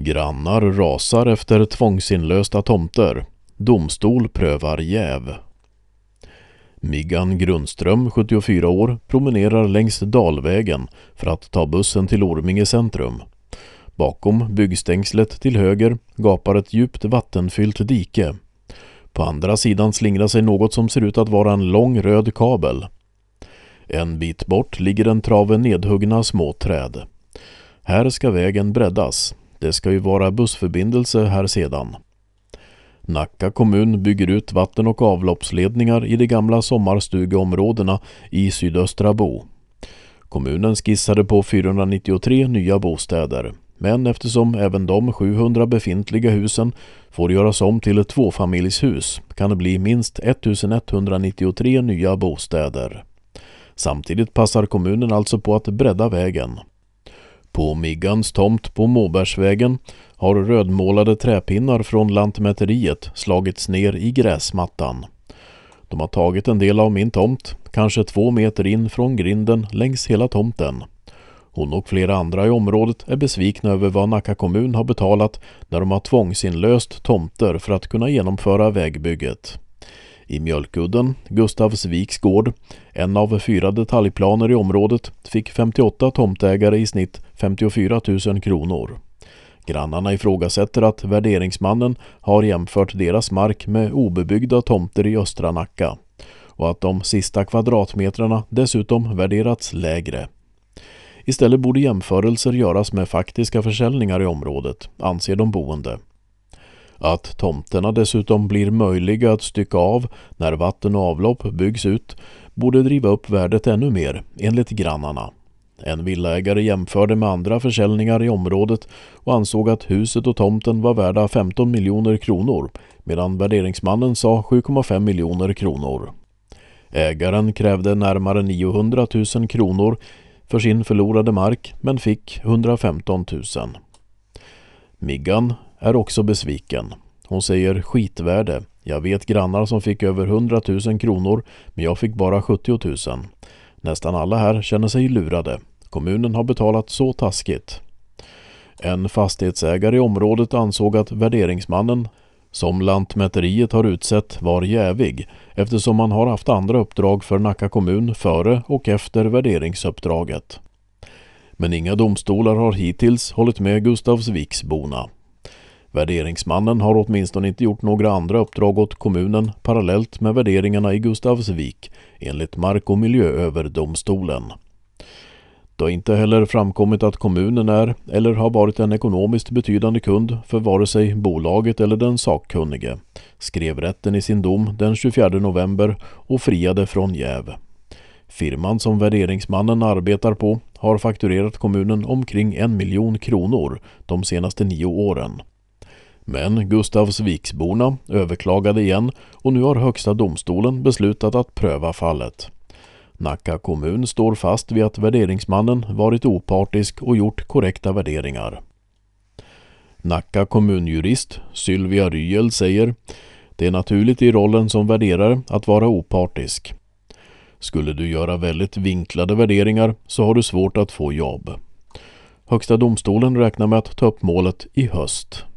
Grannar rasar efter tvångsinlösta tomter. Domstol prövar jäv. Miggan Grundström, 74 år, promenerar längs Dalvägen för att ta bussen till Orminge centrum. Bakom byggstängslet till höger gapar ett djupt vattenfyllt dike. På andra sidan slingrar sig något som ser ut att vara en lång röd kabel. En bit bort ligger en trave nedhuggna småträd. Här ska vägen breddas. Det ska ju vara bussförbindelse här sedan. Nacka kommun bygger ut vatten- och avloppsledningar i de gamla sommarstugeområdena i sydöstra Bo. Kommunen skissade på 493 nya bostäder, men eftersom även de 700 befintliga husen får göras om till tvåfamiljshus kan det bli minst 1193 nya bostäder. Samtidigt passar kommunen alltså på att bredda vägen. På Miggans tomt på Måbergsvägen har rödmålade träpinnar från Lantmäteriet slagits ner i gräsmattan. De har tagit en del av min tomt, kanske 2 meter in från grinden längs hela tomten. Hon och flera andra i området är besvikna över vad Nacka kommun har betalat när de har tvångsinlöst tomter för att kunna genomföra vägbygget. I Mjölkudden, Gustavsviks gård, en av 4 detaljplaner i området, fick 58 tomtägare i snitt 54 000 kronor. Grannarna ifrågasätter att värderingsmannen har jämfört deras mark med obebyggda tomter i östra Nacka och att de sista kvadratmetrarna dessutom värderats lägre. Istället borde jämförelser göras med faktiska försäljningar i området, anser de boende. Att tomterna dessutom blir möjliga att stycka av när vatten och avlopp byggs ut borde driva upp värdet ännu mer, enligt grannarna. En villaägare jämförde med andra försäljningar i området och ansåg att huset och tomten var värda 15 miljoner kronor, medan värderingsmannen sa 7,5 miljoner kronor. Ägaren krävde närmare 900 000 kronor för sin förlorade mark, men fick 115 000. Miggan är också besviken. Hon säger skitvärde. Jag vet grannar som fick över 100 000 kronor, men jag fick bara 70 000. Nästan alla här känner sig lurade. Kommunen har betalat så taskigt. En fastighetsägare i området ansåg att värderingsmannen som Lantmäteriet har utsett var jävig eftersom han har haft andra uppdrag för Nacka kommun före och efter värderingsuppdraget. Men inga domstolar har hittills hållit med Gustavsviksborna. Värderingsmannen har åtminstone inte gjort några andra uppdrag åt kommunen parallellt med värderingarna i Gustavsvik, enligt Mark- och miljööverdomstolen. Det har inte heller framkommit att kommunen är eller har varit en ekonomiskt betydande kund för vare sig bolaget eller den sakkunnige, skrev rätten i sin dom den 24 november och friade från jäv. Firman som värderingsmannen arbetar på har fakturerat kommunen omkring 1 miljon kronor de senaste 9 åren. Men Gustavsviksborna överklagade igen och nu har högsta domstolen beslutat att pröva fallet. Nacka kommun står fast vid att värderingsmannen varit opartisk och gjort korrekta värderingar. Nacka kommunjurist Sylvia Ryel säger: det är naturligt i rollen som värderare att vara opartisk. Skulle du göra väldigt vinklade värderingar så har du svårt att få jobb. Högsta domstolen räknar med att ta upp målet i höst.